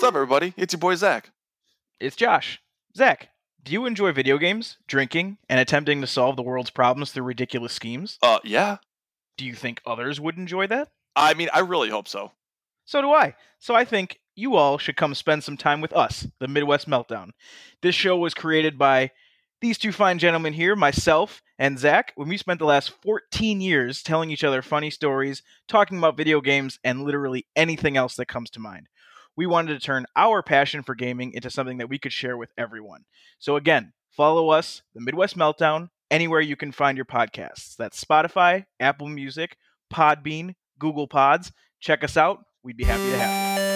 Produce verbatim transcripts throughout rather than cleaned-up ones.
up, everybody? It's your boy Zach. It's Josh. Zach, do you enjoy video games, drinking, and attempting to solve the world's problems through ridiculous schemes? Uh, yeah. Do you think others would enjoy that? I mean, I really hope so. So do I. So I think you all should come spend some time with us, the Midwest Meltdown. This show was created by these two fine gentlemen here, myself and Zach, when we spent the last fourteen years telling each other funny stories, talking about video games, and literally anything else that comes to mind. We wanted to turn our passion for gaming into something that we could share with everyone. So again, follow us, the Midwest Meltdown, anywhere you can find your podcasts. That's Spotify, Apple Music, Podbean, Google Pods. Check us out. We'd be happy to have you.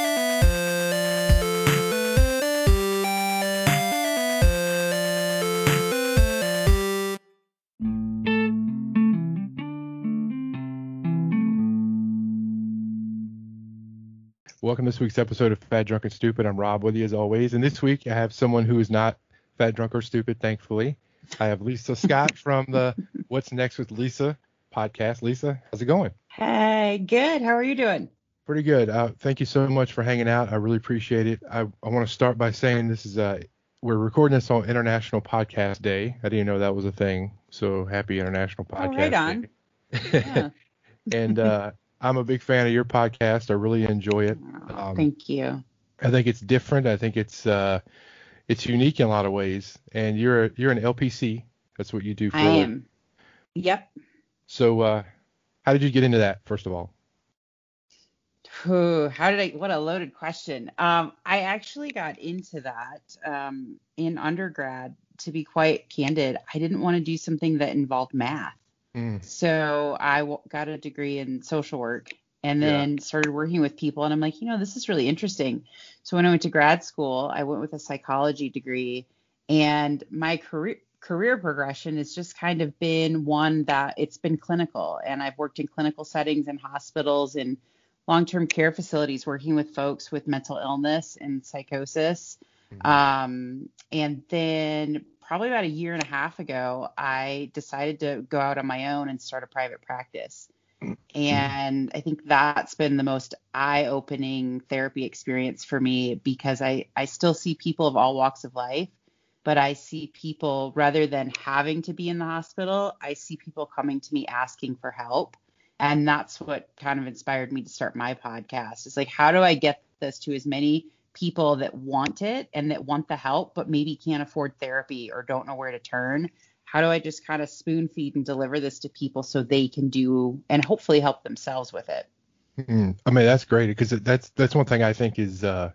Welcome to this week's episode of Fat, Drunk, and Stupid. I'm Rob with you as always. And this week I have someone who is not fat, drunk, or stupid, thankfully. I have Lisa Scott from the What's Next with Lisa podcast. Lisa, how's it going? Hey, good. How are you doing? Pretty good. Uh, thank you so much for hanging out. I really appreciate it. I, I want to start by saying this is uh, we're recording this on International Podcast Day. I didn't know that was a thing. So happy International Podcast oh, right on. Day. Yeah. And uh, I'm a big fan of your podcast. I really enjoy it. Oh, Um, thank you. I think it's different. I think it's uh, it's unique in a lot of ways. And you're a, you're an L P C. That's what you do for I a living. am. Yep. So uh, how did you get into that, first of all? Whew, how did I? What a loaded question. Um, I actually got into that um, in undergrad. To be quite candid, I didn't want to do something that involved math. Mm. So I w- got a degree in social work and then Yeah. started working with people. And I'm like, you know, this is really interesting. So when I went to grad school, I went with a psychology degree, and my career career progression has just kind of been one that it's been clinical. And I've worked in clinical settings in hospitals and long-term care facilities, working with folks with mental illness and psychosis. Mhm. Um, and then probably about a year and a half ago, I decided to go out on my own and start a private practice. And I think that's been the most eye-opening therapy experience for me, because I, I still see people of all walks of life, but I see people, rather than having to be in the hospital, I see people coming to me asking for help. And that's what kind of inspired me to start my podcast. It's like, how do I get this to as many people that want it and that want the help, but maybe can't afford therapy or don't know where to turn? How do I just kind of spoon feed and deliver this to people so they can do and hopefully help themselves with it? Mm. I mean, that's great, because that's that's one thing I think is uh,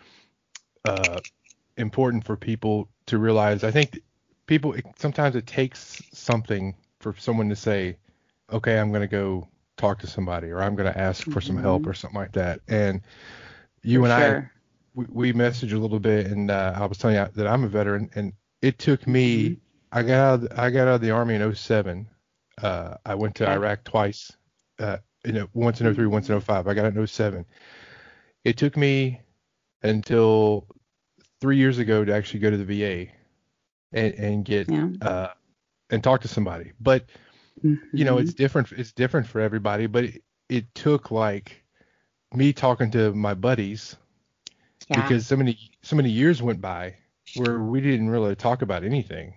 uh, important for people to realize. I think people sometimes it takes something for someone to say, okay, I'm going to go talk to somebody, or I'm going to ask for some help, Mhm. or something like that. And you For and I, sure. we, we messaged a little bit, and uh, I was telling you that I'm a veteran, and it took me. Mhm. I got out. Of the, I got out of the Army in oh seven. Uh, I went to Okay. Iraq twice. Uh, you know, once in oh three, once in oh five. I got out in oh seven. It took me until three years ago to actually go to the V A and, and get Yeah. uh, and talk to somebody. But you know, it's Mhm. different. It's different for everybody. But it, it took like me talking to my buddies, Yeah. because so many so many years went by where we didn't really talk about anything.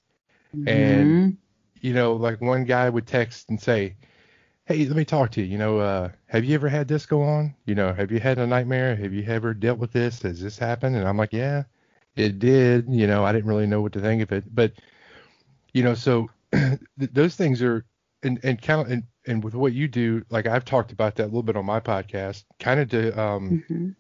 And Mhm. you know, like one guy would text and say, hey, let me talk to you. You know, uh, have you ever had this go on? You know, have you had a nightmare? Have you ever dealt with this? Has this happened? And I'm like, yeah, it did. You know, I didn't really know what to think of it. But, you know, so th- those things are, and, and kind of, and, and with what you do, like I've talked about that a little bit on my podcast, kind of to, um, Mhm.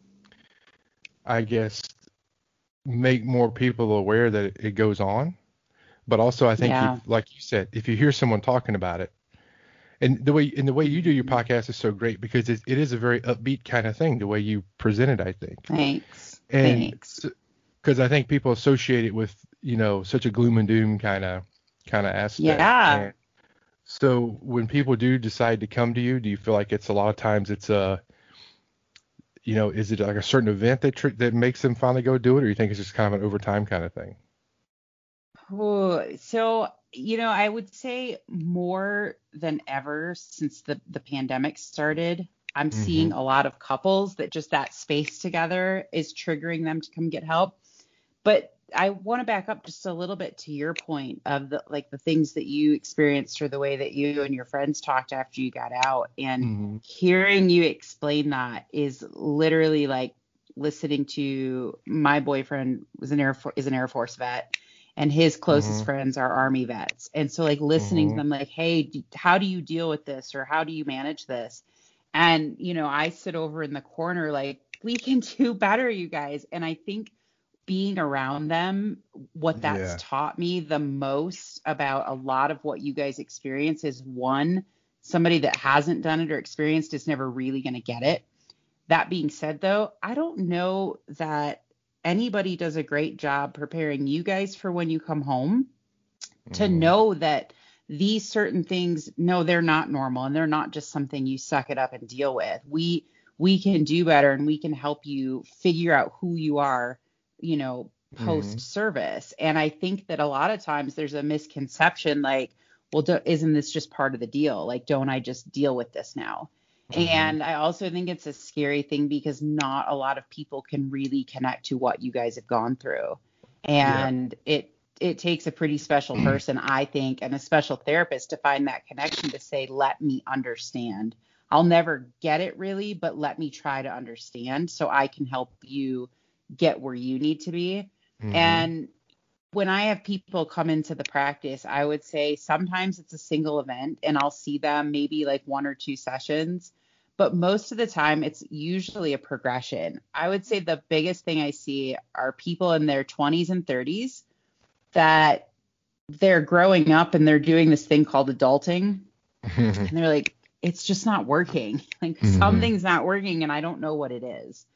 I guess, make more people aware that it, it goes on. But also, I think, Yeah. if, like you said, if you hear someone talking about it, and the way and the way you do your Mhm. podcast is so great, because it, it is a very upbeat kind of thing, the way you present it, I think. Thanks. And Thanks. because I think people associate it with, you know, such a gloom and doom kind of kind of aspect. Yeah. And so when people do decide to come to you, do you feel like it's a lot of times it's a, you know, is it like a certain event that tr- that makes them finally go do it, or you think it's just kind of an overtime kind of thing? Ooh, so, you know, I would say more than ever since the, the pandemic started, I'm Mm-hmm. seeing a lot of couples that just that space together is triggering them to come get help. But I want to back up just a little bit to your point of the like the things that you experienced or the way that you and your friends talked after you got out. And Mm-hmm. hearing you explain that is literally like listening to my boyfriend was an Air Force, is an Air Force vet, and his closest Mm-hmm. friends are Army vets. And so like listening to Mm-hmm. them like, hey, d- how do you deal with this, or how do you manage this? And, you know, I sit over in the corner like, we can do better, you guys. And I think being around them, what that's Yeah. taught me the most about a lot of what you guys experience is, one, somebody that hasn't done it or experienced is never really going to get it. That being said, though, I don't know that anybody does a great job preparing you guys for when you come home to Mm-hmm. know that these certain things, no, they're not normal and they're not just something you suck it up and deal with. We we can do better, and we can help you figure out who you are, you know, Mm-hmm. post service. And I think that a lot of times there's a misconception like, well, do, isn't this just part of the deal? Like, don't I just deal with this now? Mm-hmm. And I also think it's a scary thing because not a lot of people can really connect to what you guys have gone through. Yeah. And it it takes a pretty special person, I think, and a special therapist to find that connection to say, let me understand. I'll never get it really, but let me try to understand so I can help you get where you need to be. Mm-hmm. And when I have people come into the practice, I would say sometimes it's a single event and I'll see them maybe like one or two sessions, but most of the time it's usually a progression. I would say the biggest thing I see are people in their twenties and thirties that they're growing up and they're doing this thing called adulting, and they're like, it's just not working. Like Mhm. something's not working and I don't know what it is.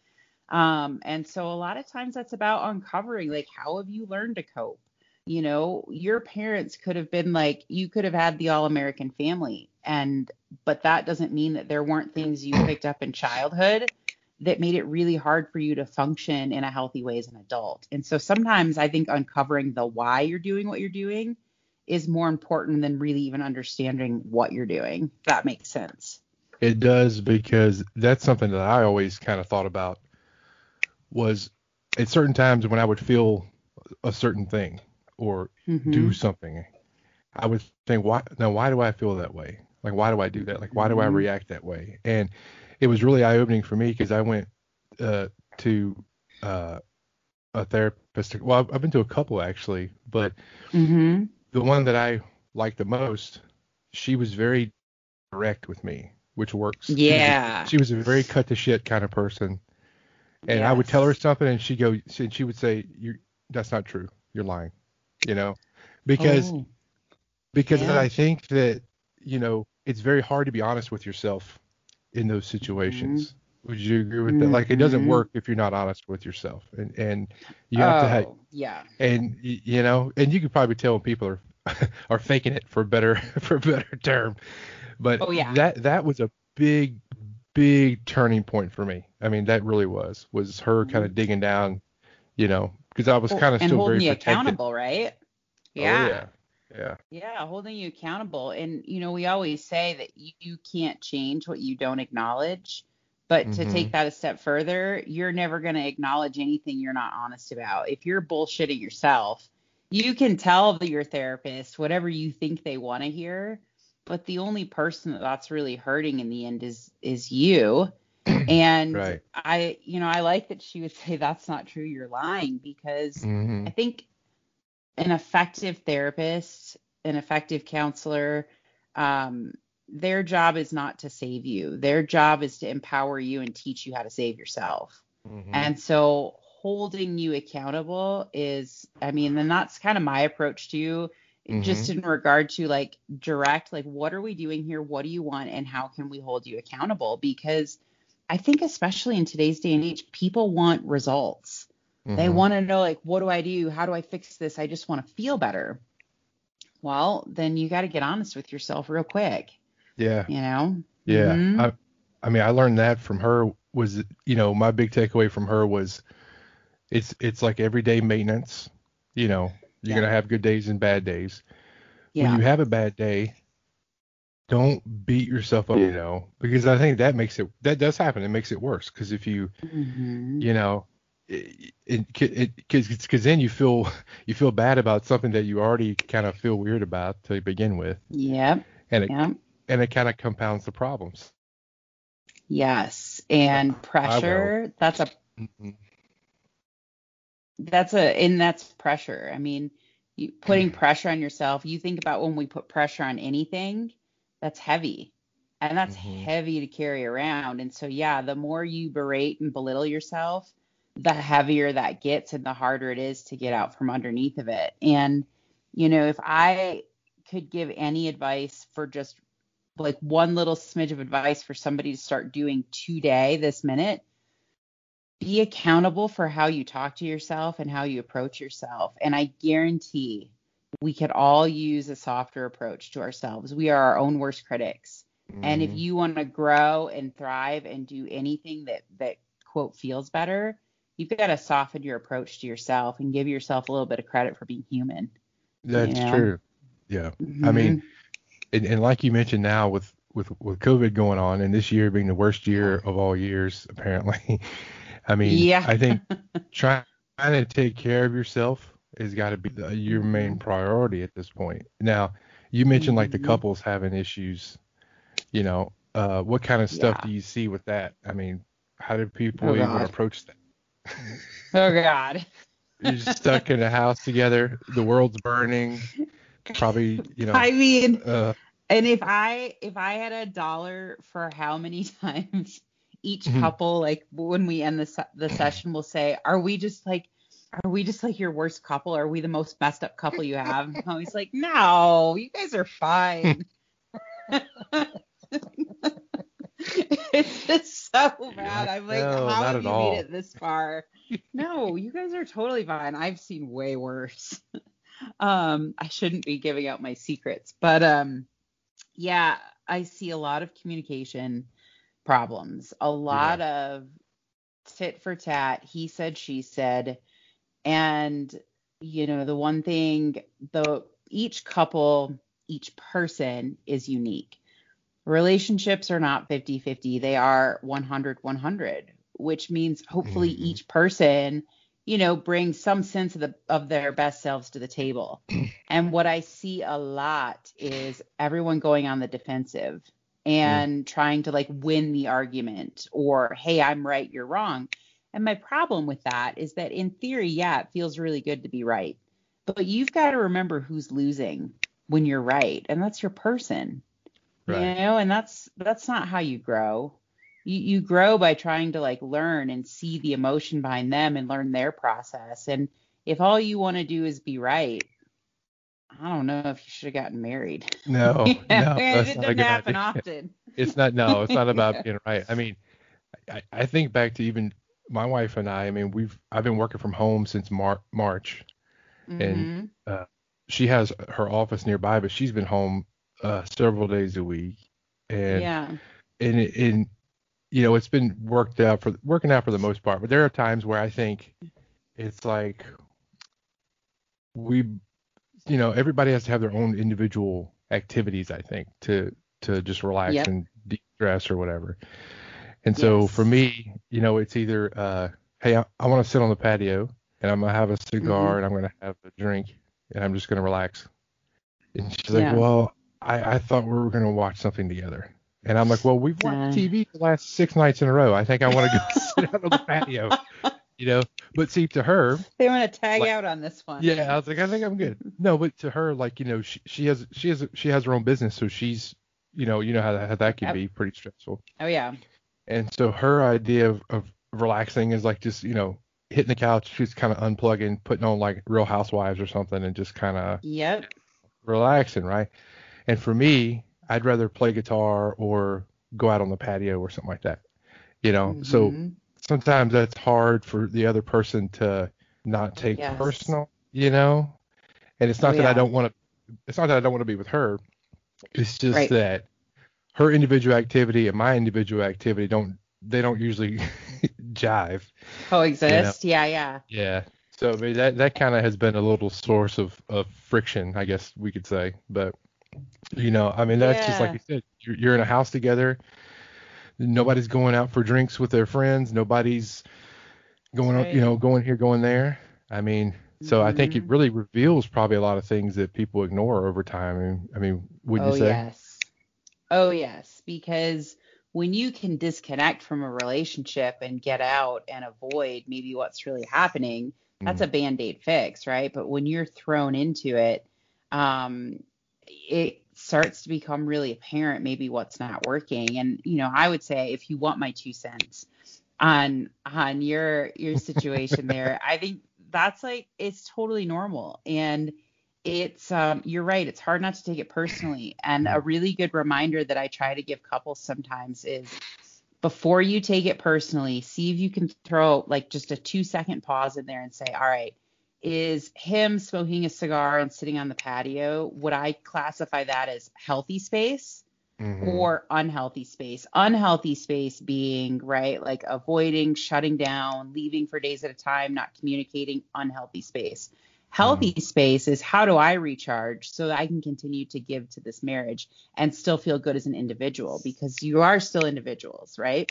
Um, and so a lot of times that's about uncovering, like, how have you learned to cope? You know, your parents could have been like, you could have had the all-American family, and but that doesn't mean that there weren't things you picked up in childhood that made it really hard for you to function in a healthy way as an adult. And so sometimes I think uncovering the why you're doing what you're doing is more important than really even understanding what you're doing. If that makes sense. It does, because that's something that I always kind of thought about, was at certain times when I would feel a certain thing or Mhm. do something, I would think, why now why do I feel that way? Like, why do I do that? Like, why do I Mhm. react that way? And it was really eye-opening for me, because I went uh, to uh, a therapist. Well, I've I've been to a couple actually, but Mhm. the one that I liked the most, she was very direct with me, which works. She was a, Yeah. she was a very cut to shit kind of person. And I would tell her Yes. something, and she go, and she would say, "You, that's not true. You're lying." You know, because Oh, because yeah. I think that, you know, it's very hard to be honest with yourself in those situations. Would you agree with that? Like, it doesn't Mhm. work if you're not honest with yourself, and and you have to have, Oh, yeah. and y- you know, and you can probably tell when people are are faking it, for better for a better term. But Oh, yeah. that that was a big big turning point for me. I mean, that really was was her kind of Mhm. digging down, you know, because I was Well, kind of and still holding very you protected. accountable, right? Oh Yeah. yeah, yeah. Yeah, holding you accountable. And, you know, we always say that you, you can't change what you don't acknowledge. But to Mhm. take that a step further, you're never going to acknowledge anything you're not honest about. If you're bullshitting yourself, you can tell that your therapist whatever you think they want to hear, but the only person that that's really hurting in the end is is you. And Right. I, you know, I like that she would say that's not true, you're lying, because I Mhm. think an effective therapist, an effective counselor, um, their job is not to save you. Their job is to empower you and teach you how to save yourself. Mhm. And so holding you accountable is, I mean, and that's kind of my approach to you, just Mhm. in regard to like direct, like, what are we doing here? What do you want? And how can we hold you accountable? Because I think, especially in today's day and age, people want results. They Mhm. want to know, like, what do I do? How do I fix this? I just want to feel better. Well, then you got to get honest with yourself real quick, Yeah. you know? Yeah. Mm-hmm. I I mean, I learned that from her. Was, you know, my big takeaway from her was, it's it's like everyday maintenance. You know, you're Yeah. gonna have good days and bad days. When Yeah. you have a bad day, don't beat yourself up, you know, because I think that makes it, that does happen. It makes it worse. Because if you, Mm-hmm. you know, it, it, it, because because then you feel, you feel bad about something that you already kind of feel weird about to begin with. Yep. And it, Yep. and it kind of compounds the problems. Yes. And I will. pressure, that's a, Mhm. that's a, and that's pressure. I mean, you, putting pressure on yourself, you think about when we put pressure on anything, that's heavy. And that's Mhm. heavy to carry around. And so, yeah, the more you berate and belittle yourself, the heavier that gets and the harder it is to get out from underneath of it. And, you know, if I could give any advice for just like one little smidge of advice for somebody to start doing today, this minute, be accountable for how you talk to yourself and how you approach yourself. And I guarantee we could all use a softer approach to ourselves. We are our own worst critics. And if Mhm. you want to grow and thrive and do anything that, that quote feels better, you've got to soften your approach to yourself and give yourself a little bit of credit for being human. You That's know? true. Yeah. I Mm-hmm. mean, and, and like you mentioned now with, with, with COVID going on and this year being the worst year of all years, apparently, I mean, Yeah. I think trying to take care of yourself has got to be the, your main Mm-hmm. priority at this point. Now, you mentioned like the Mm-hmm. couples having issues, you know, uh, what kind of stuff Yeah. do you see with that? I mean, how do people Oh, even God. approach that? Oh, God. You're stuck in a house together, the world's burning, probably, you know, I mean, uh, and if I if I had a dollar for how many times each couple, like when we end the se- the session, will say, "Are we just like, are we just like your worst couple? Are we the most messed up couple you have?" I'm always like, "No, you guys are fine." It's just so you're bad. like, I'm like, no, how not have at you made all. it this far? No, you guys are totally fine. I've seen way worse. Um, I shouldn't be giving out my secrets, but um, yeah, I see a lot of communication problems, a Yeah. lot of tit for tat, he said, she said, and you know, the one thing, the each couple, each person is unique. Relationships are not fifty-fifty, they are one hundred one hundred, which means hopefully Hmm. each person, you know, brings some sense of the of their best selves to the table. And what I see a lot is everyone going on the defensive and trying to like win the argument, or hey, I'm right, you're wrong. And my problem with that is that in theory, yeah, it feels really good to be right. But you've got to remember who's losing when you're right, and that's your person. You Right. know, and that's that's not how you grow. You you grow by trying to like learn and see the emotion behind them and learn their process. And if all you want to do is be right, I don't know if you should have gotten married. No, You know, no, and that's it not a doesn't good happen idea. often. It's not, no, it's not about Yeah. being right. I mean, I, I think back to even my wife and I, I mean, we've, I've been working from home since Mar- March and Mm-hmm. uh, she has her office nearby, but she's been home uh, several days a week. And, Yeah. and, it- and, you know, it's been worked out for, working out for the most part, but there are times where I think it's like we, you know, everybody has to have their own individual activities, I think, to, to just relax Yep. and de-stress or whatever. And so for Yes. me, you know, it's either, uh, hey, I, I want to sit on the patio and I'm going to have a Mm-hmm. cigar and I'm going to have a drink and I'm just going to relax. And she's like, Yeah. well, I, I thought we were going to watch something together. And I'm like, well, we've watched Uh, T V the last six nights in a row. I think I want to go sit out on the patio, you know. But see, to her, they want to tag like, out on this one. yeah, I was like, I think I'm good. No, but to her, like, you know, she, she has she has she has her own business, so she's, you know, you know how that, how that can Yep. be pretty stressful. Oh yeah. And so her idea of, of relaxing is like just, you know, hitting the couch, just kind of unplugging, putting on like Real Housewives or something and just kind of Yep. relaxing, right? And for me, I'd rather play guitar or go out on the patio or something like that, you know? So Mm-hmm. sometimes that's hard for the other person to not take Yes. personal, you know? And it's Oh not that I yeah. don't want to, it's not that I don't want to be with her. It's just Right. that her individual activity and my individual activity don't, they don't usually jive, you know? Coexist. Yeah, yeah. Yeah. So I mean, that, that kind of has been a little source of, of friction, I guess we could say. But You know, I mean, that's just like Yeah. you said. You're, you're in a house together. Nobody's going out for drinks with their friends. Nobody's That's going, on- you right. know, going here, going there. I mean, so I think it Hmm. really reveals probably a lot of things that people ignore over time. I mean, I mean, wouldn't you Oh, say? yes. Oh, yes. Because when you can disconnect from a relationship and get out and avoid maybe what's really happening, that's Mm, a band-aid fix, right? But when you're thrown into it, um, it starts to become really apparent maybe what's not working. And, you know, I would say if you want my two cents on on your your situation there, I think that's like it's totally normal. And it's um you're right, it's hard not to take it personally. And a mm, really good reminder that I try to give couples sometimes is before you take it personally, see if you can throw like just a two second pause in there and say, all right, is him smoking a cigar and sitting on the patio, would I classify that as healthy space mhm, or unhealthy space? Unhealthy space being, right, like avoiding, shutting down, leaving for days at a time, not communicating, unhealthy space. mhm, Healthy space is how do I recharge so that I can continue to give to this marriage and still feel good as an individual, because you are still individuals, right?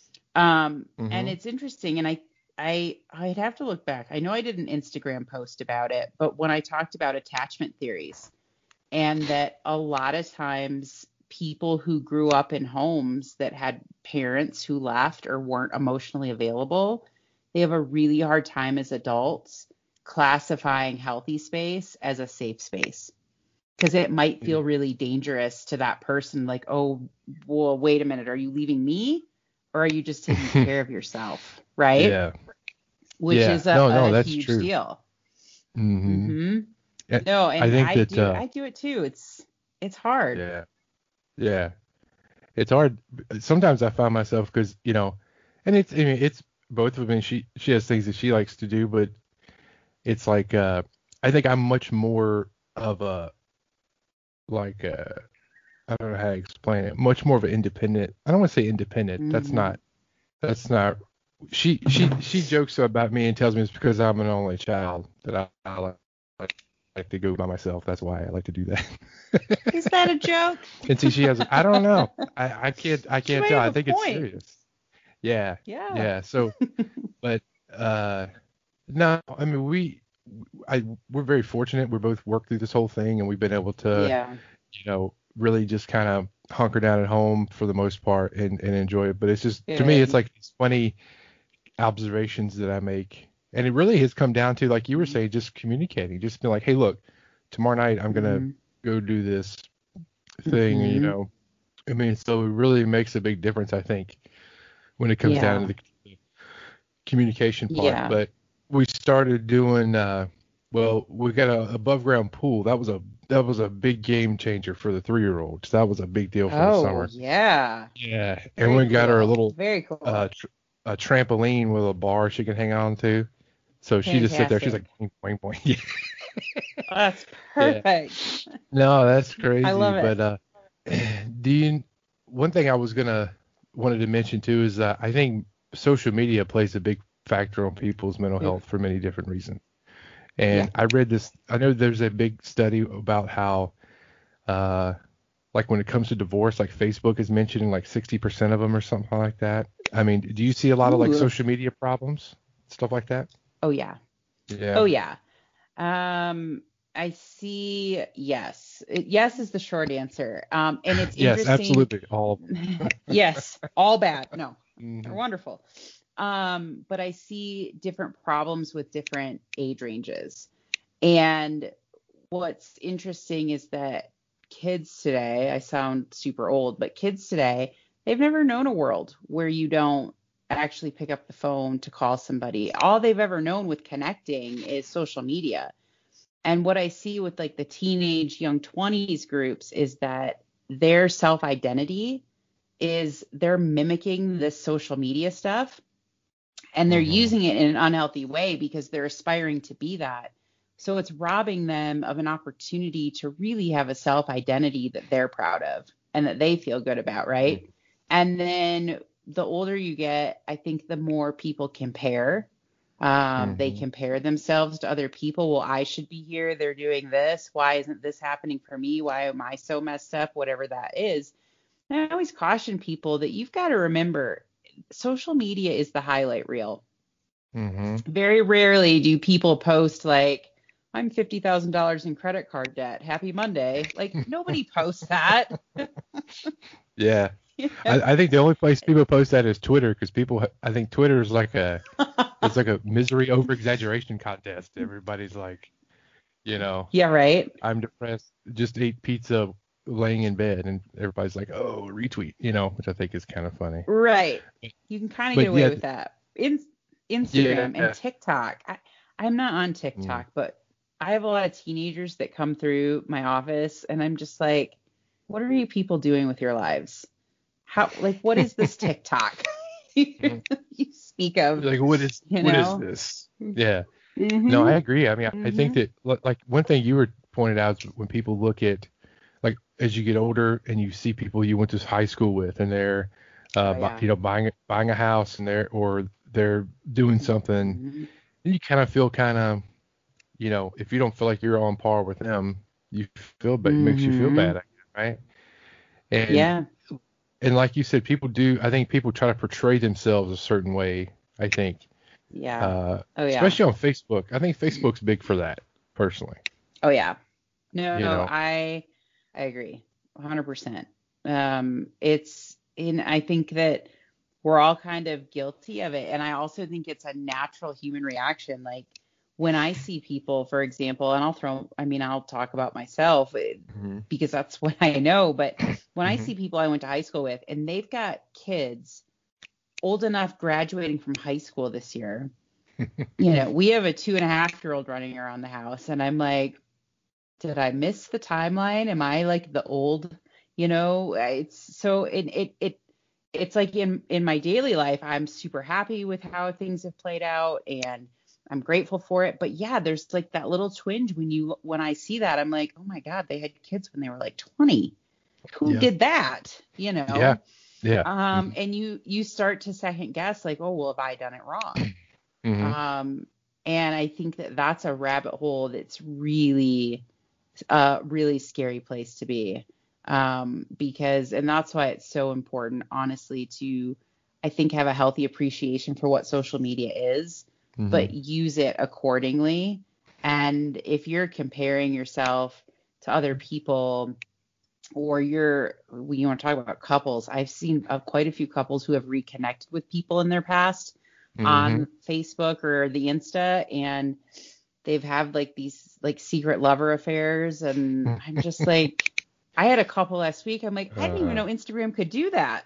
Um, and mhm. it's interesting, and I I I'd have to look back. I know I did an Instagram post about it, but when I talked about attachment theories, and that a lot of times people who grew up in homes that had parents who left or weren't emotionally available, they have a really hard time as adults classifying healthy space as a safe space, because it might Y- feel really dangerous to that person, like, oh, well, wait a minute, are you leaving me or are you just taking care of yourself, right? Yeah, Which yeah. is a, No, no, a that's huge true. deal. Hmm. Hmm. No, I and think I that, do uh, I do it too. It's it's hard. yeah, yeah. It's hard. Sometimes I find myself because, you know, and it's, I mean, it's both of them. She, she has things that she likes to do, but it's like, uh, I think I'm much more of a, like, uh, I don't know how to explain it, much more of an independent. I don't want to say independent. That's Hmm. not, that's not, she, she, she jokes about me and tells me it's because I'm an only child that I, I like, like to go by myself. That's why I like to do that. Is that a joke? And see, she has, I don't know. I, I can't, I She can't might tell. have I a think it's point. serious. Yeah. Yeah. Yeah. So, but, uh, no, I mean, we, I, we're very fortunate. We're both worked through this whole thing and we've been able to, Yeah. you know, really just kind of hunker down at home for the most part and, and enjoy it. But it's just, to me, it's Good. like these funny observations that I make. And it really has come down to, like you were saying, just communicating, just be like, hey, look, tomorrow night I'm going to Hmm. go do this thing, you Hmm. know. I mean, so it really makes a big difference, I think, when it comes down to Yeah. the communication part. Yeah. But we started doing, uh, well, we got a above ground pool. That was a that was a big game changer for the three year olds. That was a big deal for the Oh, summer. yeah. Yeah, and Very we got her a cool. little Very uh cool. tr- a trampoline with a bar she can hang on to. So she just sit there. She's like, Fantastic. boing, boing, boing. That's Yeah. perfect. No, that's I crazy. love it. But uh, do you? One thing I was gonna wanted to mention too is that I think social media plays a big factor on people's mental Big. health for many different reasons. Yeah. And I read this. I know there's a big study about how, uh, like when it comes to divorce, like Facebook is mentioning like sixty percent of them or something like that. I mean, do you see a lot of like Ooh. social media problems, stuff like that? Oh, yeah. Yeah. Oh, yeah. Um, I see. Yes. It- Yes is the short answer. Um, and it's Yes, interesting. absolutely. All. Yes, all bad. No, they're Hmm. wonderful. Um, but I see different problems with different age ranges. And what's interesting is that kids today, I sound super old, but kids today, they've never known a world where you don't actually pick up the phone to call somebody. All they've ever known with connecting is social media. And what I see with like the teenage young twenties groups is that their self identity is they're mimicking this social media stuff, and they're Hmm. using it in an unhealthy way because they're aspiring to be that. So it's robbing them of an opportunity to really have a self identity that they're proud of and that they feel good about, right? And then the older you get, I think the more people compare, Um, they Mhm. compare themselves to other people. Well, I should be here. They're doing this. Why isn't this happening for me? Why am I so messed up? Whatever that is. And I always caution people that you've got to remember social media is the highlight reel. Mhm. Very rarely do people post like, I'm fifty thousand dollars in credit card debt. Happy Monday. Like, nobody posts that. Yeah. You I, know? I think the only place people post that is Twitter, because people, ha- I think Twitter is like a, it's like a misery over exaggeration contest. Everybody's like, you know, Yeah, right. I'm depressed, just ate pizza laying in bed, and everybody's like, oh, retweet, you know, which I think is kind of funny. Right. You can kind of get But away yeah, with that. In Instagram and yeah. TikTok. I, I'm not on Mm. TikTok, but I have a lot of teenagers that come through my office, and I'm just like, what are you people doing with your lives? How, like, what is this TikTok Mhm. you speak of? Like, what is You what is know? this? Yeah. Mm-hmm. No, I agree. I mean, I I think Mm-hmm. that li- like one thing you were pointed out is when people look at like as you get older and you see people you went to high school with and they're uh Oh bu- yeah. you know buying buying a house and they're or they're doing something, Mhm. and you kind of feel kind of, you know, if you don't feel like you're on par with them, you feel bad, it makes you feel Mhm. bad, I guess, right? And Yeah. and like you said, people do. I think people try to portray themselves a certain way. I think, Yeah. uh, Oh yeah. especially on Facebook. I think Facebook's big for that, personally. Oh yeah. No, You know. I I agree. one hundred percent. Um it's and I think that we're all kind of guilty of it, and I also think it's a natural human reaction. Like when I see people, for example, and I'll throw I mean, I'll talk about myself eh, Hmm. because that's what I know, but when I Hmm. see people I went to high school with and they've got kids old enough graduating from high school this year, you know, we have a two and a half year old running around the house, and I'm like, did I miss the timeline? Am I like the old, you know, it's so it it it it's like in in my daily life, I'm super happy with how things have played out and I'm grateful for it. But yeah, there's like that little twinge when you when I see that, I'm like, oh my God, they had kids when they were like twenty. Who Yeah. did that? You Yeah. know? Yeah. Um, and you you start to second guess like, oh, well, have I done it wrong? Hmm. Um, and I think that that's a rabbit hole that's really a really scary place to be. Um, because, and that's why it's so important, honestly, to, I think, have a healthy appreciation for what social media is, Hmm. but use it accordingly. And if you're comparing yourself to other people, or you're, when you want to talk about couples, I've seen uh, quite a few couples who have reconnected with people in their past Hmm. on Facebook or the Insta, and they've had like these like secret lover affairs, and I'm just like, I had a couple last week. I'm like, I didn't even Uh, know Instagram could do that.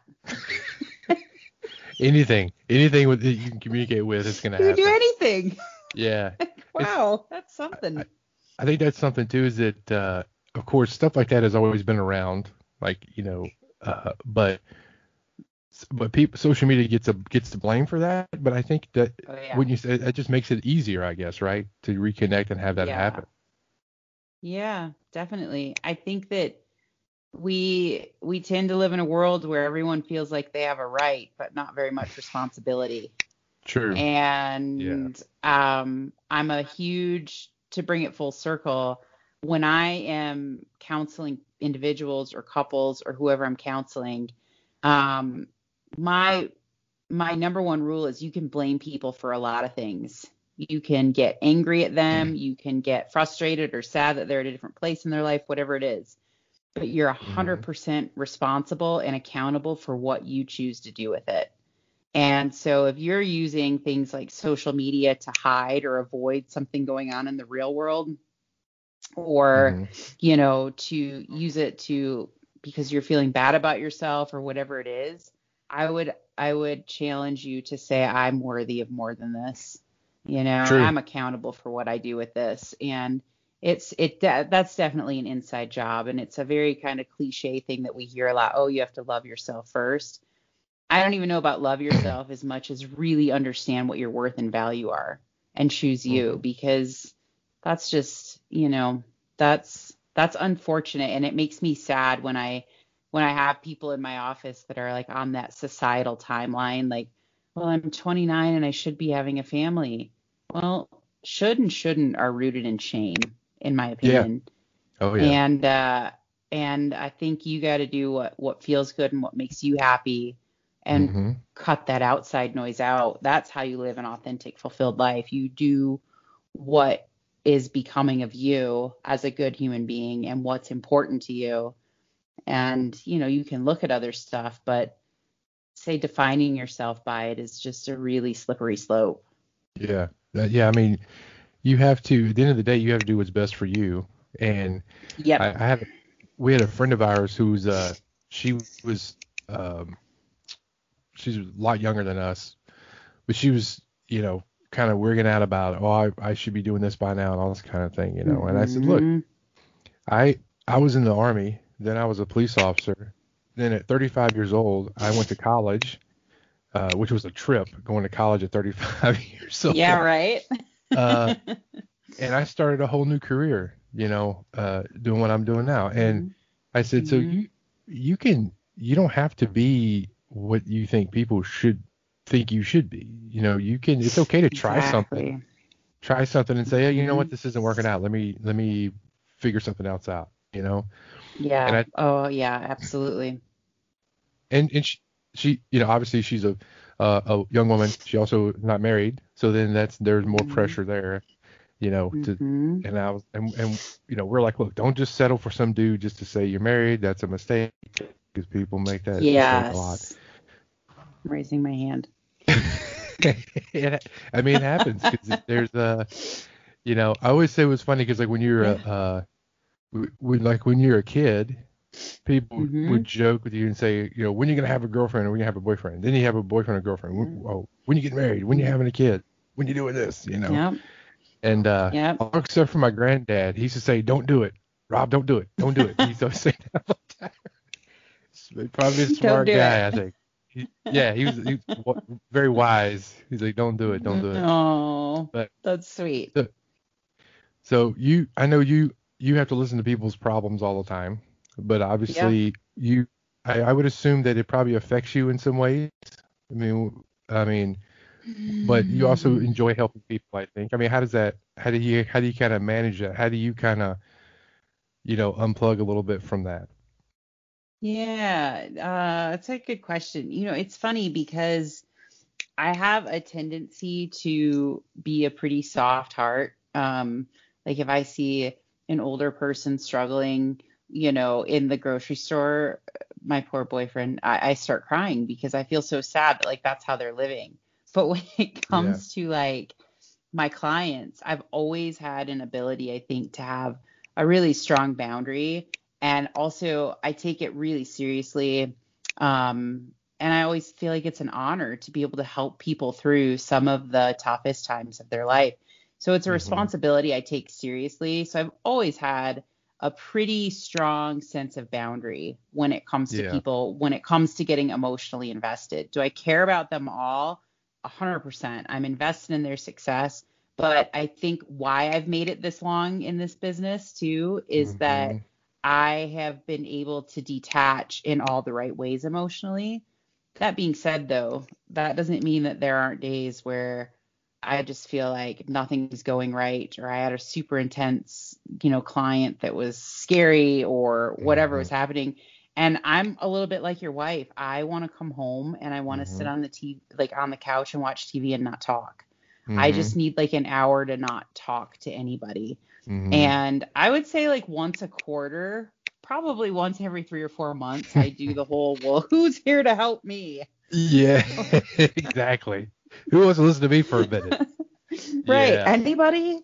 anything, anything with that you can communicate with, it's gonna You can do happen. anything. Yeah. It's. Wow, that's I, something. I I think that's something too. Is that uh, of course stuff like that has always been around, like you know, uh, but but people social media gets a gets the blame for that. But I think that Oh yeah. when you say that just makes it easier, I guess, right, to reconnect and have that Yeah. happen. Yeah, definitely. I think that we we tend to live in a world where everyone feels like they have a right, but not very much responsibility. True. Yeah. And um, I'm a huge, to bring it full circle, when I am counseling individuals or couples or whoever I'm counseling, um, my my number one rule is you can blame people for a lot of things. You can get angry at them, you can get frustrated or sad that they're at a different place in their life, whatever it is. But you're Hmm. one hundred percent responsible and accountable for what you choose to do with it. And so if you're using things like social media to hide or avoid something going on in the real world, or, Hmm. you know, to use it to, because you're feeling bad about yourself or whatever it is, I would, I would challenge you to say, I'm worthy of more than this. You know, True. I'm accountable for what I do with this. And it's, it, that's definitely an inside job. And it's a very kind of cliche thing that we hear a lot. Oh, you have to love yourself first. I don't even know about love yourself as much as really understand what your worth and value are and choose you, Hmm. because that's just, you know, that's that's unfortunate, and it makes me sad when I when I have people in my office that are like on that societal timeline, like, well, I'm twenty-nine and I should be having a family. Well, should and shouldn't are rooted in shame, in my Yeah. opinion. Oh, yeah. And uh, and I think you got to do what what feels good and what makes you happy, and hmm cut that outside noise out. That's how you live an authentic, fulfilled life. You do what is becoming of you as a good human being and what's important to you. And you know, you can look at other stuff, but say defining yourself by it is just a really slippery slope. Yeah. That- yeah. I mean, you have to, at the end of the day, you have to do what's best for you. And Yep. I, I had, we had a friend of ours who's, uh, she was, um, she's a lot younger than us, but she was, you know, kind of wigging out about, oh, I, I should be doing this by now and all this kind of thing, you know. And I said, look, Mhm. I, I was in the Army, then I was a police officer. Then at thirty-five years old, I went to college, uh, which was a trip going to college at thirty-five years old. Yeah, right. Uh, and I started a whole new career, you know, uh, doing what I'm doing now. And I said, so Mhm. you, you can, you don't have to be what you think people should think you should be. You know, you can, it's okay to try something, Exactly. try something and say, hey, you know what, Mhm. this isn't working out. Let me, let me figure something else out, you know? And Yeah. I, Oh, yeah, absolutely. and, and she, she, you know, obviously she's a, uh, a young woman. She also not married. So then that's, there's more Mhm. pressure there, you know, to, Mhm. and I was, and, and, you know, we're like, look, don't just settle for some dude just to say you're married. That's a mistake because people make that mistake a lot. Yes. I'm raising my hand. It, I mean, it happens because there's a, you know, I always say it was funny because like when you're a, uh, w- when like when you're a kid, people Mhm. would joke with you and say, you know, when you gonna have a girlfriend or when you have a boyfriend? Then you have a boyfriend or girlfriend. When, oh, when you get married? When you having a kid? When you doing this? You know. Yep. And uh, Yep. all except for my granddad, he used to say, "Don't do it, Rob. Don't do it. Don't do it." He used to always say that all the time. Probably a Don't smart do guy, it. I think. He, yeah, he was, he was wa- very wise. He's like, "Don't do it. Don't do it." Oh, But that's sweet. so, so you, I know you, you have to listen to people's problems all the time, but Yep. obviously you, I, I would assume that it probably affects you in some ways. I mean, I mean, but you also enjoy helping people, I think. I mean, how does that, how do you, how do you kind of manage that? How do you kind of, you know, unplug a little bit from that? Yeah, uh, that's a good question. You know, it's funny because I have a tendency to be a pretty soft heart. Um, like if I see an older person struggling, you know, in the grocery store, my poor boyfriend, I, I start crying because I feel so sad that like that's how they're living. But when it Yeah. comes to like my clients, I've always had an ability, I think, to have a really strong boundary. And also, I take it really seriously. Um, and I always feel like it's an honor to be able to help people through some of the toughest times of their life. So it's a hmm responsibility I take seriously. So I've always had a pretty strong sense of boundary when it comes to Yeah. people, when it comes to getting emotionally invested. Do I care about them all? A hundred percent. I'm invested in their success. But I think why I've made it this long in this business too is that hmm I have been able to detach in all the right ways emotionally. That being said, though, that doesn't mean that there aren't days where I just feel like nothing's going right, or I had a super intense, you know, client that was scary or whatever hmm was happening. And I'm a little bit like your wife. I want to come home and I want to sit hmm on the T V, like on the couch and watch T V and not talk. I just hmm need like an hour to not talk to anybody. hmm And I would say like once a quarter, probably once every three or four months, I do the whole, well, who's here to help me? Yeah, exactly. Who wants to listen to me for a minute? Right. Yeah, Anybody?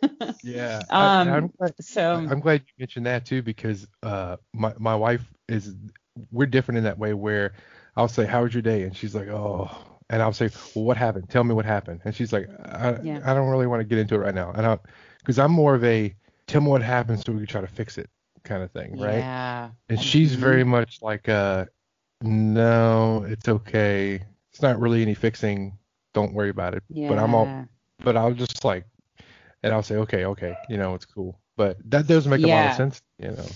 yeah. I, I'm Um, glad. I- so I'm glad you mentioned that too because uh, my my wife is we're different in that way where I'll say, "How was your day?" and she's like, "Oh," and I'll say, "Well, what happened? Tell me what happened." And she's like, "I yeah. I don't really want to get into it right now," and I because I'm more of a tell me what happened so we can try to fix it kind of thing, right? Yeah. And she's hmm very much like uh no, it's okay. It's not really any fixing. Don't worry about it. But I'm all, Yeah. but I'll just like, and I'll say, okay, okay, you know, it's cool. But that does make a lot of Yeah. sense, you know.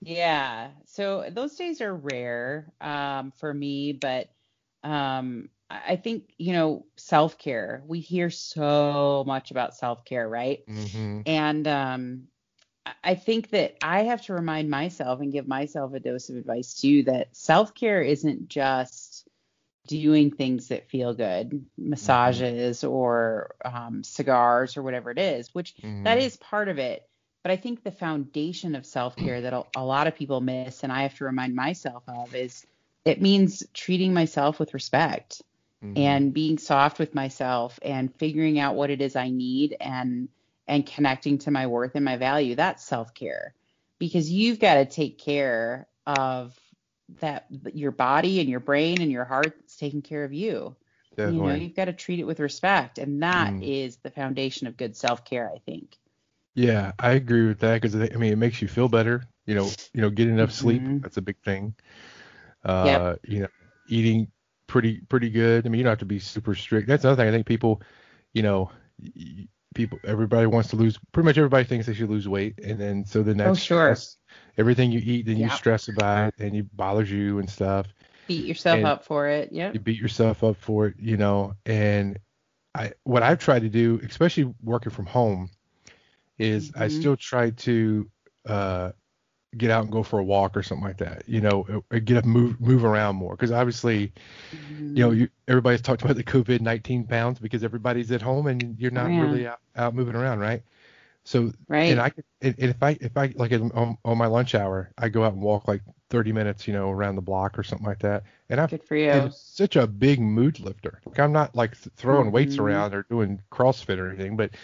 Yeah. So those days are rare um, for me, but um, I I think, you know, self-care. We hear so much about self-care, right? Mm-hmm. And um, I I think that I have to remind myself and give myself a dose of advice too that self-care isn't just doing things that feel good, Mm-hmm. massages or um, cigars or whatever it is, which that Mm-hmm. is part of it. But I think the foundation of self-care that a, a lot of people miss, and I have to remind myself of, is it means treating myself with respect Mm-hmm. and being soft with myself and figuring out what it is I need and and connecting to my worth and my value. That's self-care because you've got to take care of that your body and your brain and your heart that's taking care of you. You know, Definitely. you've got to treat it with respect, and that Mm. is the foundation of good self-care, I think. Yeah, I agree with that because I mean it makes you feel better. You know, you know, getting enough sleep, Hmm. that's a big thing. Yep. Uh, you know, eating pretty pretty good. I mean, you don't have to be super strict. That's another thing. I think people, you know, y- people, everybody wants to lose. Pretty much everybody thinks they should lose weight, and then so then Oh, that's sure. stress. Everything you eat, then you Yep. stress about it, and it bothers you and stuff, Beat yourself and up for it. you Yep. beat yourself up for it. You know, and I what I've tried to do, especially working from home, is I Hmm. still try to uh get out and go for a walk or something like that. You know, or get up, move move around more because obviously you know, Hmm. you, everybody's talked about the COVID nineteen pounds because everybody's at home and you're Oh, not yeah. really out, out moving around, right? So, and Right. I could, and and if I, if I, like in, on, on my lunch hour, I go out and walk like thirty minutes, you know, around the block or something like that. And I've, Good for and you. it's such a big mood lifter. Like I'm not like th- throwing weights Hmm. around or doing CrossFit or anything, but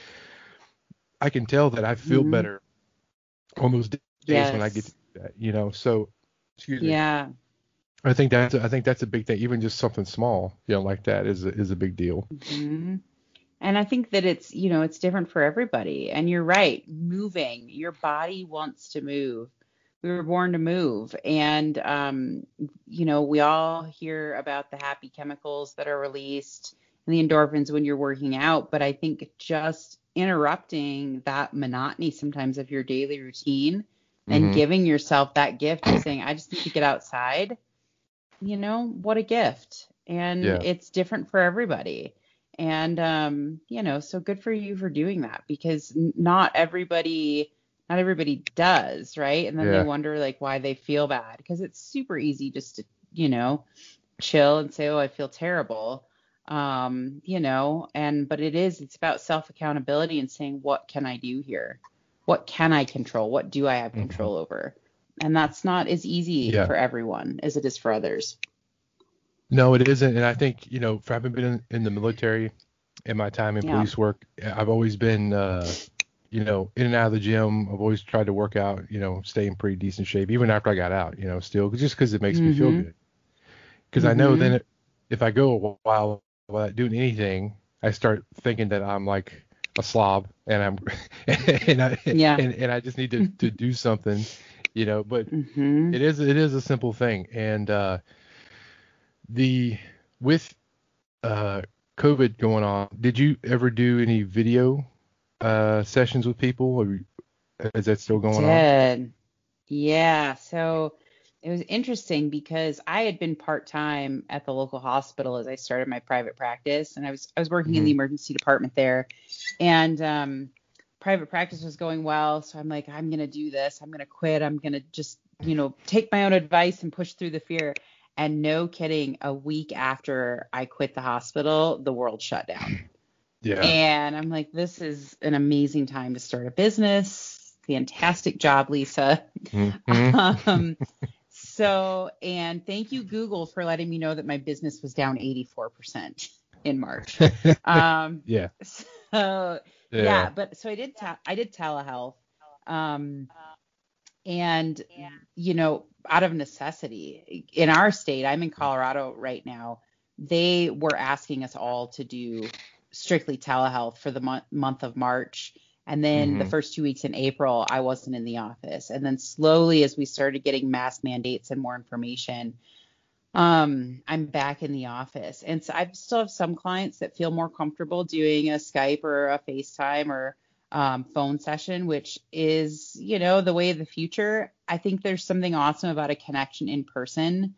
I can tell that I feel Hmm. better on those days when I get to Yes. do that, you know? So, excuse me. Yeah. I think that's, I think that's a big thing. Even just something small, you know, like that is, a, is a big deal. Hmm. And I think that it's, you know, it's different for everybody. And you're right, moving, your body wants to move. We were born to move. And, um, you know, we all hear about the happy chemicals that are released and the endorphins when you're working out. But I think just interrupting that monotony sometimes of your daily routine and Mm-hmm. giving yourself that gift of saying, I just need to get outside, you know, what a gift. And Yeah. it's different for everybody. And, um, you know, so good for you for doing that because n- not everybody, not everybody does, right? And then they Yeah. wonder like why they feel bad because it's super easy just to, you know, chill and say, oh, I feel terrible. Um, you know, and, but it is, it's about self accountability and saying, what can I do here? What can I control? What do I have Mm-hmm. control over? And that's not as easy Yeah. for everyone as it is for others. No, it isn't. And I think, you know, for having been in, in the military and my time in Yeah. police work, I've always been, uh, you know, in and out of the gym. I've always tried to work out, you know, stay in pretty decent shape, even after I got out, you know, still just because it makes me feel Mm-hmm. good. Because I know then Mm-hmm. it, if I go a while without doing anything, I start thinking that I'm like a slob and I'm, and I, Yeah. and, and I just need to, to do something, you know, but Mm-hmm. it is, it is a simple thing. And, uh, the, with uh, COVID going on, did you ever do any video uh, sessions with people? Or is that still going on? Did. Yeah. So it was interesting because I had been part-time at the local hospital as I started my private practice, and I was I was working in Hmm. the emergency department there, and um, private practice was going well. So I'm like, I'm gonna do this. I'm gonna quit. I'm gonna just, you know, take my own advice and push through the fear. And no kidding, a week after I quit the hospital, the world shut down. Yeah. And I'm like, this is an amazing time to start a business. Fantastic job, Lisa. Hmm. Um, so, and thank you, Google, for letting me know that my business was down eighty-four percent in March. Um, Yeah. so Yeah. yeah, but so I did, te- I did telehealth. Um, and, you know, out of necessity in our state, I'm in Colorado right now. They were asking us all to do strictly telehealth for the month, month of March. And then the Hmm. first two weeks in April, I wasn't in the office. And then slowly, as we started getting mask mandates and more information, um, I'm back in the office. And so I still have some clients that feel more comfortable doing a Skype or a FaceTime or um, phone session, which is, you know, the way of the future. I think there's something awesome about a connection in person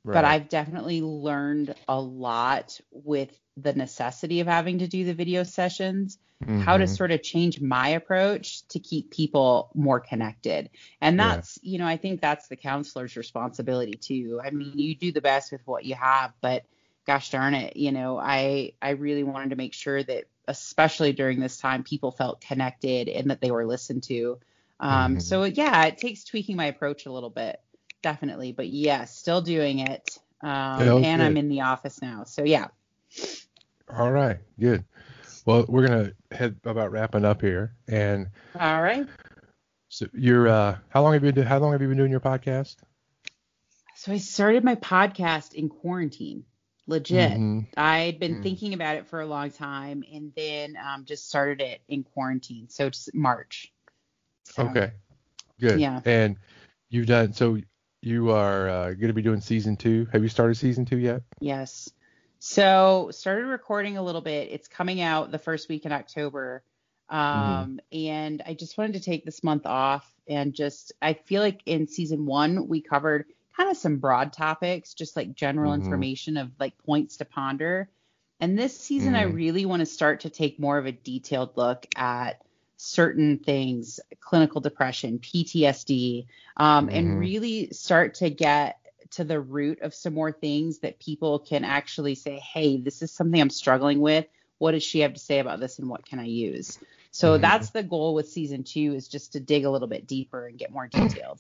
but Right. I've definitely learned a lot with the necessity of having to do the video sessions, how to Mm-hmm. sort of change my approach to keep people more connected. And Yeah. that's, you know, I think that's the counselor's responsibility too. I mean, you do the best with what you have, but gosh darn it, you know, I I really wanted to make sure that, especially during this time, people felt connected and that they were listened to. Um, Mm-hmm. so yeah, it takes tweaking my approach a little bit, definitely. But yeah, still doing it. Um, Oh, and I'm good. in the office now. So yeah. All right. Good. Well, we're gonna head about wrapping up here, and All right. so you're uh, how long have you been do, how long have you been doing your podcast? So I started my podcast in quarantine. Legit. Mm-hmm. I'd been Mm. thinking about it for a long time, and then um, just started it in quarantine. So it's March. So, Okay. Good. Yeah. And you've done so you are uh, going to be doing season two. Have you started season two yet? Yes. So started recording a little bit. It's coming out the first week in October. Um, and I just wanted to take this month off and just, I feel like in season one, we covered kind of some broad topics, just like general Mhm. information of like points to ponder. And this season, I Mhm. really want to start to take more of a detailed look at certain things, clinical depression, P T S D, um, Mhm. and really start to get to the root of some more things that people can actually say, hey, this is something I'm struggling with. What does she have to say about this and what can I use? So Mhm. that's the goal with season two, is just to dig a little bit deeper and get more detailed.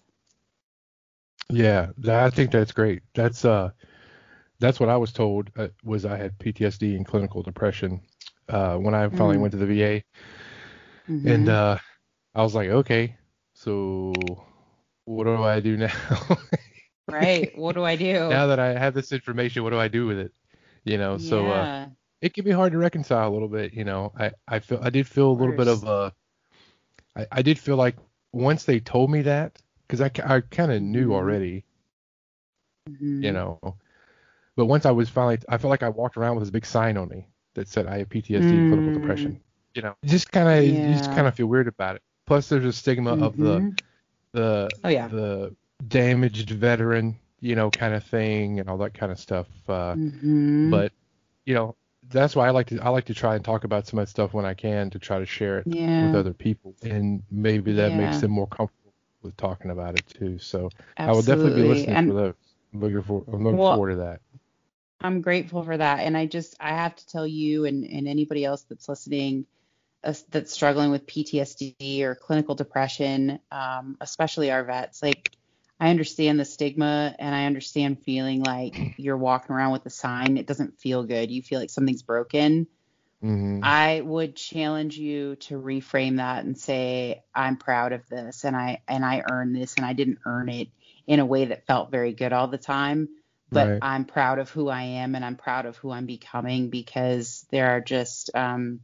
Yeah, that- I think that's great. That's uh, that's what I was told uh, was I had P T S D and clinical depression uh, when I finally Mm. went to the V A, Mhm. and uh, I was like, okay, so what do I do now? Right. What do I do? Now that I have this information, what do I do with it? You know, so uh, Yeah. it can be hard to reconcile a little bit. You know, I I feel I did feel a little bit course. of uh, I, I did feel like once they told me that, because I, I kind of knew Mhm. already, Mhm. you know, but once I was finally, I felt like I walked around with this big sign on me that said I have P T S D and clinical Mm. depression. You know, just kind of, you just Yeah. kind of feel weird about it. Plus, there's a stigma of the Mhm. the Oh yeah. the damaged veteran, you know, kind of thing and all that kind of stuff. Uh, Mhm. but you know, that's why I like to I like to try and talk about some of that stuff when I can to try to share it with Yeah. other people, and maybe that makes Yeah. them more comfortable with talking about it too. So I will definitely be Absolutely. listening And for those. I'm looking for I'm looking well, forward to that. I'm grateful for that. And I just, I have to tell you and, and anybody else that's listening, uh, that's struggling with P T S D or clinical depression, um, especially our vets, like, I understand the stigma and I understand feeling like you're walking around with a sign. It doesn't feel good. You feel like something's broken. Hmm. I would challenge you to reframe that and say, I'm proud of this and I and I earned this, and I didn't earn it in a way that felt very good all the time. But Right. I'm proud of who I am and I'm proud of who I'm becoming, because there are just um,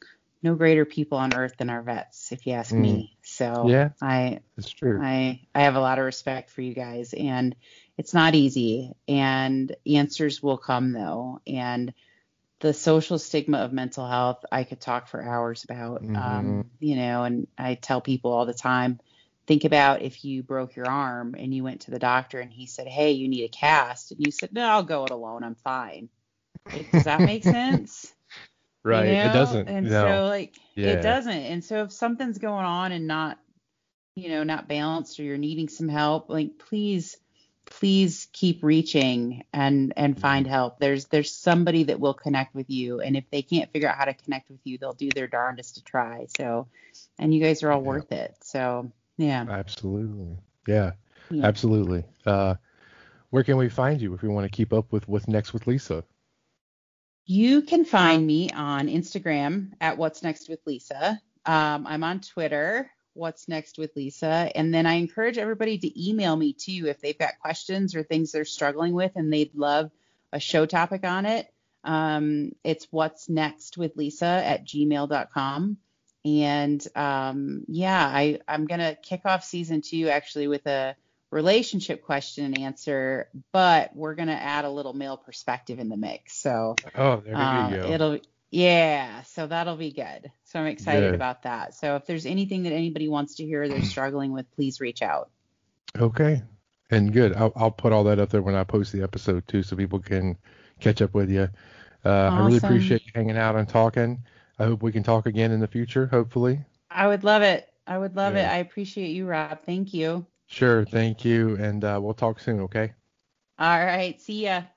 no greater people on earth than our vets, if you ask Mm. me. So Yeah, I it's true. I I have a lot of respect for you guys, and it's not easy, and answers will come though. And the social stigma of mental health, I could talk for hours about, Hmm. um, you know, and I tell people all the time, think about if you broke your arm and you went to the doctor and he said, hey, you need a cast. And you said, no, I'll go it alone. I'm fine. Like, does that make sense? You Right. It know? doesn't. And No. so like, it Yeah. doesn't. And so if something's going on and not, you know, not balanced, or you're needing some help, like, please, please keep reaching and and find Mhm. help. There's there's somebody that will connect with you, and if they can't figure out how to connect with you, they'll do their darndest to try. So, and you guys are all Yeah. worth it. So, yeah. Absolutely. Yeah. Yeah. Absolutely. Uh, where can we find you if we want to keep up with what's next with Lisa? You can find me on Instagram at What's Next with Lisa. Um, I'm on Twitter, What's Next with Lisa. And then I encourage everybody to email me too if they've got questions or things they're struggling with and they'd love a show topic on it. Um, it's What's Next with Lisa at gmail dot com. And um, yeah, I, I'm going to kick off season two actually with a relationship question and answer, but we're going to add a little male perspective in the mix. So Oh, there uh, you go. it'll, yeah, so that'll be good. So I'm excited Good. about that. So if there's anything that anybody wants to hear they're struggling with, please reach out. Okay. And good. I'll, I'll put all that up there when I post the episode too, so people can catch up with you. Uh, I really Awesome. appreciate you hanging out and talking. I hope we can talk again in the future, hopefully. I would love it. I would love it. Yeah. I appreciate you, Rob. Thank you. Sure. Thank you. And uh, we'll talk soon, okay? All right. See ya.